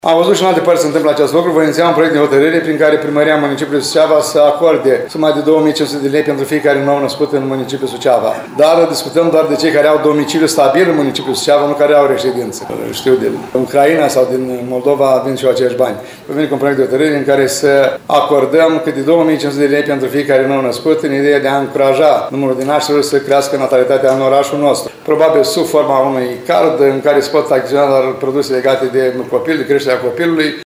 Am văzut și în alte părți se întâmplă acest lucru. Voi iniția un proiect de hotărâre prin care Primăria Municipiului Suceava să acorde suma de 2500 de lei pentru fiecare nou născut în municipiul Suceava. Dar discutăm doar de cei care au domiciliu stabil în municipiul Suceava, nu care au reședință. Știu, din Ucraina sau din Moldova vin și eu aceiași bani. Voi veni cu un proiect de hotărâre în care să acordăm câte 2500 de lei pentru fiecare nou născut, în ideea de a încuraja numărul de nașteri să crească natalitatea în orașul nostru. Probabil sub forma unui card în care se pot achiziționa produse legate de copil, de creșterea copilului.